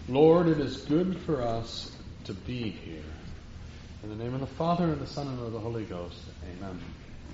Lord, it is good for us to be here. In the name of the Father, and the Son, and of the Holy Ghost. Amen.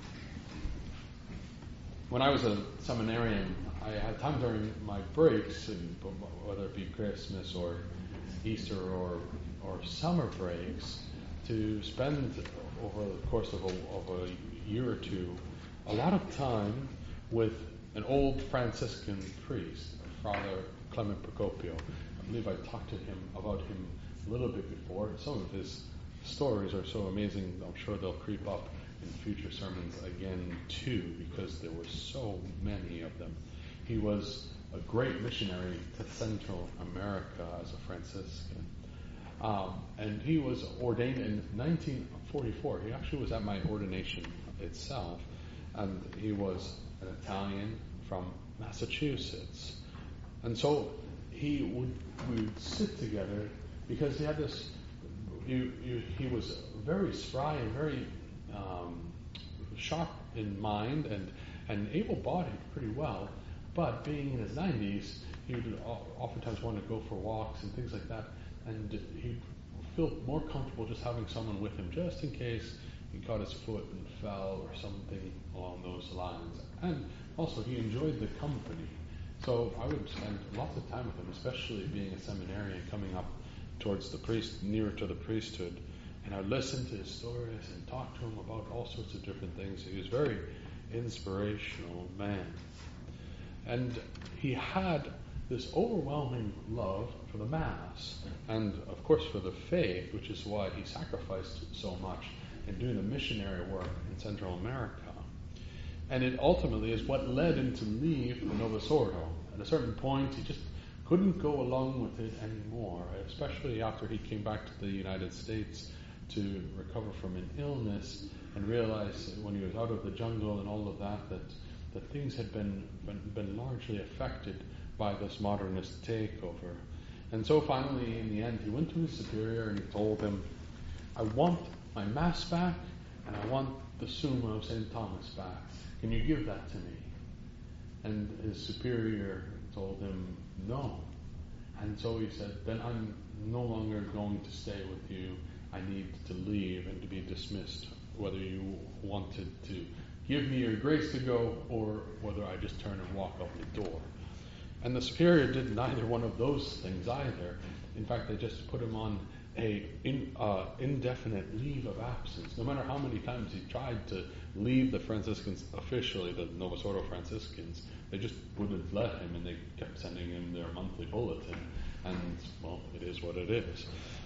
When I was a seminarian, I had time during my breaks, whether it be Christmas or Easter or summer breaks, to spend over the course of a year or two a lot of time with an old Franciscan priest, Father Clement Procopio. I believe I talked about him a little bit before. Some of his stories are so amazing, I'm sure they'll creep up in future sermons again too, because there were so many of them. He was a great missionary to Central America as a Franciscan. And he was ordained in 1944. He actually was at my ordination itself, and he was an Italian from Massachusetts. And so we would sit together because he had this. He was very spry and very sharp in mind and able-bodied pretty well, but being in his 90s, he would oftentimes want to go for walks and things like that, and he'd feel more comfortable just having someone with him, just in case he caught his foot and fell or something along those lines. And also, he enjoyed the company. So I would spend lots of time with him, especially being a seminarian coming up towards nearer to the priesthood. And I'd listen to his stories and talk to him about all sorts of different things. He was a very inspirational man. And he had this overwhelming love for the Mass and, of course, for the faith, which is why he sacrificed so much in doing the missionary work in Central America. And it ultimately is what led him to leave the Novus Ordo. At a certain point, he just couldn't go along with it anymore, especially after he came back to the United States to recover from an illness and realized when he was out of the jungle and all of that things had been largely affected by this modernist takeover. And so finally, in the end, he went to his superior and he told him, I want my Mass back and I want the Summa of St. Thomas back. Can you give that to me? And his superior told him, no. And so he said, then I'm no longer going to stay with you. I need to leave and to be dismissed, whether you wanted to give me your grace to go or whether I just turn and walk out the door. And the superior did neither one of those things either. In fact, they just put him on a indefinite leave of absence. No matter how many times he tried to leave the Franciscans officially, the Novus Ordo Franciscans, they just wouldn't let him, and they kept sending him their monthly bulletin. And, well, it is what it is.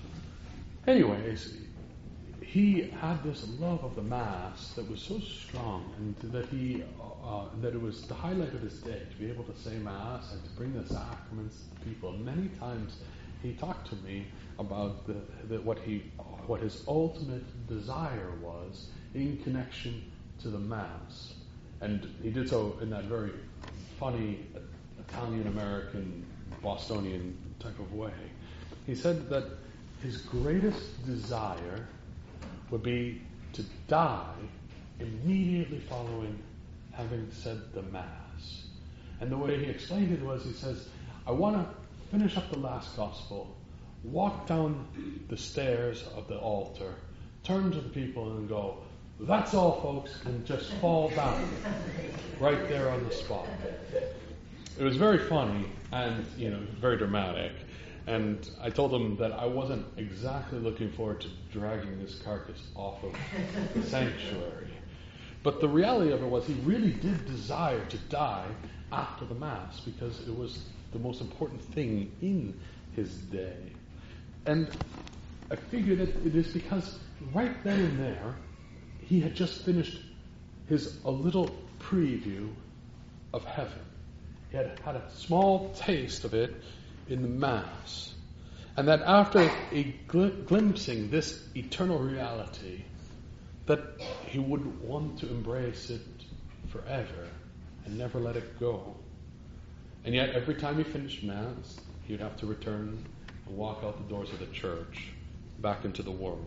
Anyways, he had this love of the Mass that was so strong, and that that it was the highlight of his day to be able to say Mass and to bring the sacraments to people. Many times he talked to me about what his ultimate desire was in connection to the Mass, and he did so in that very funny Italian-American Bostonian type of way. He said that his greatest desire would be to die immediately following having said the Mass. And the way he explained it was, he says, I want to finish up the last Gospel, walk down the stairs of the altar, turn to the people and go, that's all, folks, and just fall down right there on the spot. It was very funny and, very dramatic. And I told him that I wasn't exactly looking forward to dragging this carcass off of the sanctuary. But the reality of it was he really did desire to die after the Mass because it was the most important thing in his day. And I figured that it is because right then and there, he had just finished a little preview of heaven. He had had a small taste of it in the Mass. And that after glimpsing this eternal reality, that he would want to embrace it forever and never let it go. And yet every time he finished Mass, he would have to return and walk out the doors of the church back into the world.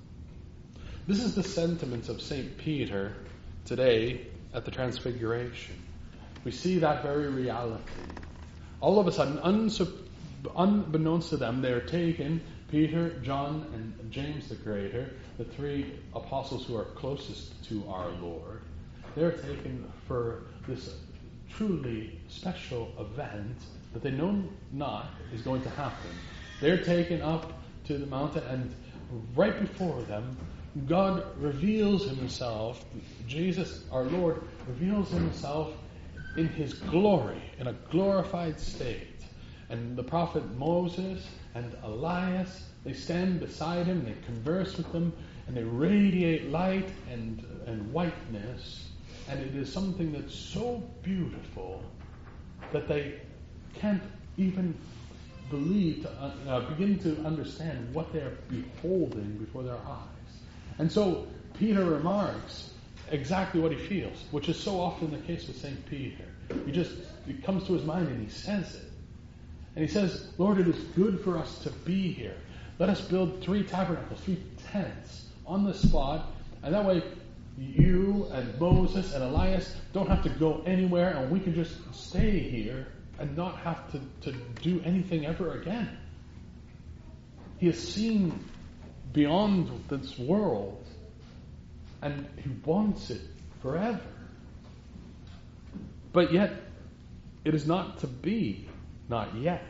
This is the sentiments of St. Peter today at the Transfiguration. We see that very reality. All of a sudden, unbeknownst to them, they're taken, Peter, John, and James the Greater, the three apostles who are closest to our Lord, they're taken for this truly special event that they know not is going to happen. They're taken up to the mountain, and right before them, God reveals himself, Jesus, our Lord, reveals himself in his glory, in a glorified state. And the prophet Moses and Elias, they stand beside him, they converse with him, and they radiate light and whiteness. And it is something that's so beautiful that they can't even begin to understand what they're beholding before their eyes. And so Peter remarks exactly what he feels, which is so often the case with St. Peter. It comes to his mind and he says it. And he says, Lord, it is good for us to be here. Let us build 3 tabernacles, 3 tents on the spot, and that way you and Moses and Elias don't have to go anywhere, and we can just stay here and not have to do anything ever again. He has seen beyond this world, and he wants it forever. But yet, it is not to be, not yet.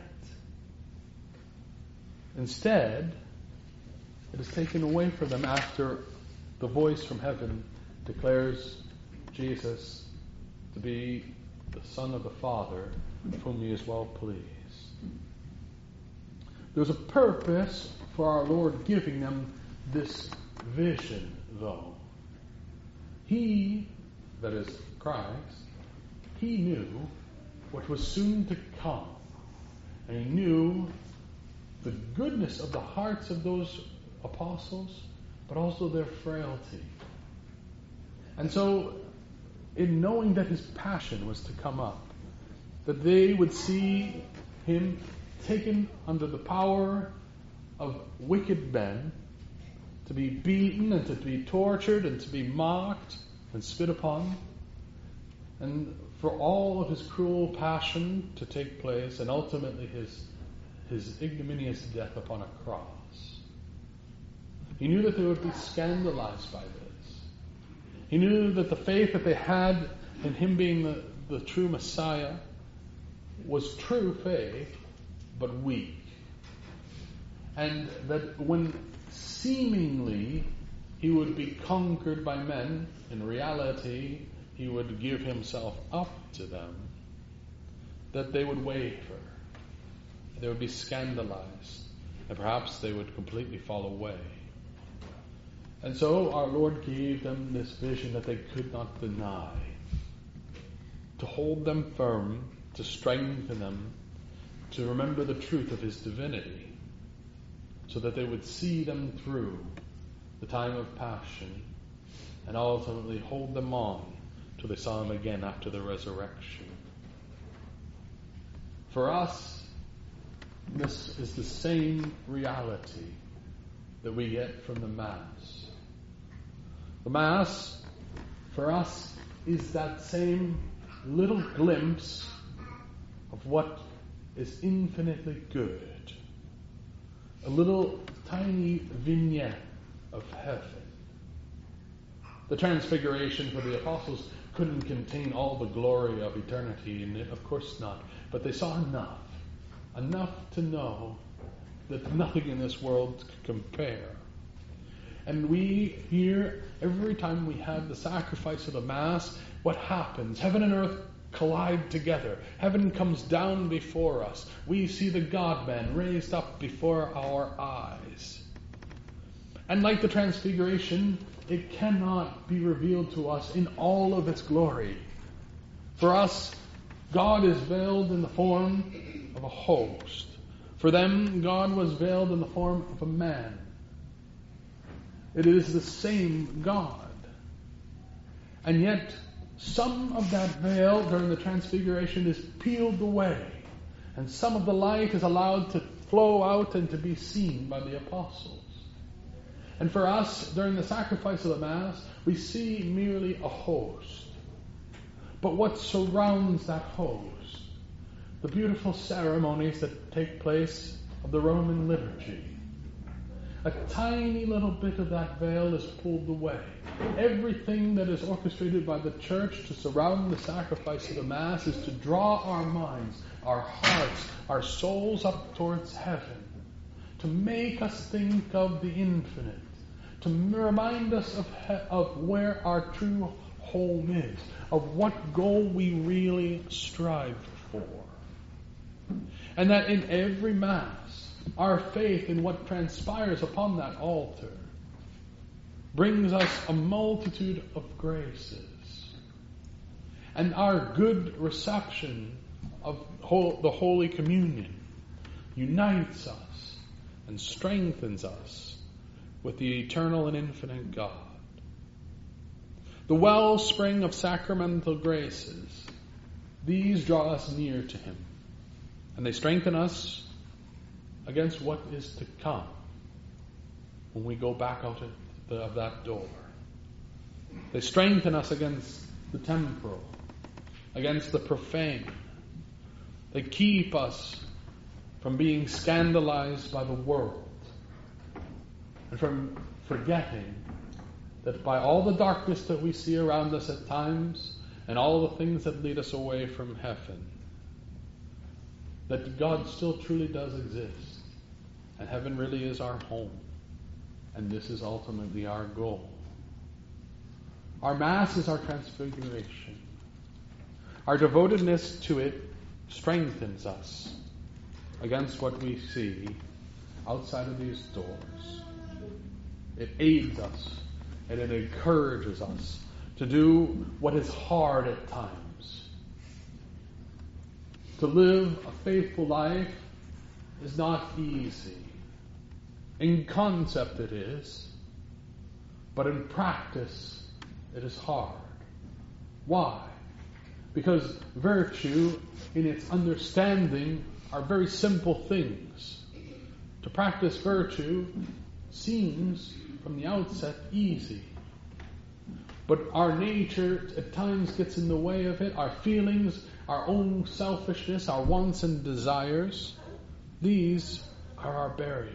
Instead, it is taken away from them after the voice from heaven declares Jesus to be the Son of the Father, of whom he is well pleased. There's a purpose for our Lord giving them this vision, though. He, that is Christ, he knew what was soon to come. And he knew the goodness of the hearts of those apostles, but also their frailty. And so, in knowing that his passion was to come up, that they would see him taken under the power of wicked men, to be beaten and to be tortured and to be mocked and spit upon, and for all of his cruel passion to take place, and ultimately his ignominious death upon a cross. He knew that they would be scandalized by this. He knew that the faith that they had in him being the true Messiah was true faith, but weak. And that when seemingly he would be conquered by men, in reality he would give himself up to them, that they would waver, they would be scandalized, and perhaps they would completely fall away. And so our Lord gave them this vision that they could not deny, to hold them firm, to strengthen them, to remember the truth of his divinity, so that they would see them through the time of passion, and ultimately hold them on till they saw him again after the resurrection. For us, this is the same reality that we get from the Mass. The Mass, for us, is that same little glimpse of what is infinitely good. A little tiny vignette of heaven. The Transfiguration for the apostles couldn't contain all the glory of eternity, and of course not. But they saw enough to know that nothing in this world could compare. And we here, every time we have the sacrifice of the Mass, what happens? Heaven and earth collide together. Heaven comes down before us. We see the God-man raised up before our eyes. And like the Transfiguration, it cannot be revealed to us in all of its glory. For us, God is veiled in the form of a host. For them, God was veiled in the form of a man. It is the same God. And yet, some of that veil during the Transfiguration is peeled away, and some of the light is allowed to flow out and to be seen by the apostles. And for us, during the sacrifice of the Mass, we see merely a host. But what surrounds that host? the beautiful ceremonies that take place of the Roman liturgy. A tiny little bit of that veil is pulled away. Everything that is orchestrated by the church to surround the sacrifice of the Mass is to draw our minds, our hearts, our souls up towards heaven, to make us think of the infinite, to remind us of where our true home is, of what goal we really strive for. And that in every Mass, our faith in what transpires upon that altar brings us a multitude of graces. And our good reception of the Holy Communion unites us and strengthens us with the eternal and infinite God. The wellspring of sacramental graces, these draw us near to Him, and they strengthen us against what is to come when we go back out of that door. They strengthen us against the temporal, against the profane. They keep us from being scandalized by the world and from forgetting that by all the darkness that we see around us at times and all the things that lead us away from heaven, that God still truly does exist. And heaven really is our home. And this is ultimately our goal. Our Mass is our transfiguration. Our devotedness to it strengthens us against what we see outside of these doors. It aids us and it encourages us to do what is hard at times. To live a faithful life is not easy. In concept it is, but in practice it is hard. Why? Because virtue in its understanding are very simple things. To practice virtue seems from the outset easy. But our nature at times gets in the way of it. Our feelings, our own selfishness, our wants and desires, these are our barriers.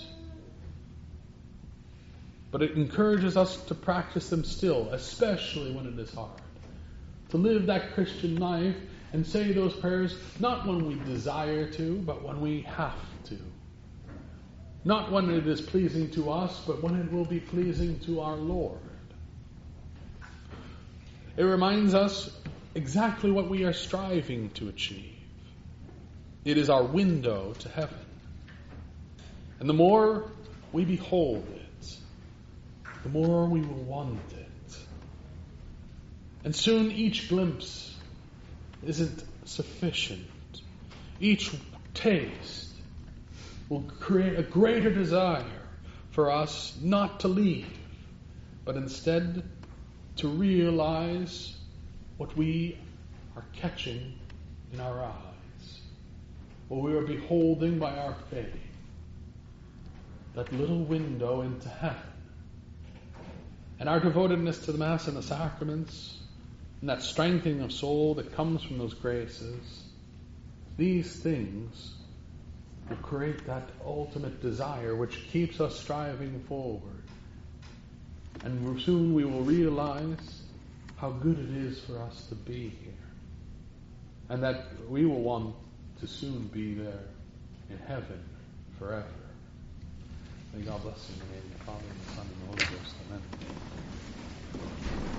But it encourages us to practice them still, especially when it is hard. To live that Christian life and say those prayers not when we desire to, but when we have to. Not when it is pleasing to us, but when it will be pleasing to our Lord. It reminds us exactly what we are striving to achieve. It is our window to heaven. And the more we behold it, the more we will want it. And soon each glimpse isn't sufficient. Each taste will create a greater desire for us not to leave, but instead to realize what we are catching in our eyes, what we are beholding by our faith, that little window into heaven. And our devotedness to the Mass and the sacraments, and that strengthening of soul that comes from those graces, these things will create that ultimate desire which keeps us striving forward. And soon we will realize how good it is for us to be here. And that we will want to soon be there in heaven forever. May God bless you in the name of the Father, and the Son, and the Holy Ghost. Amen.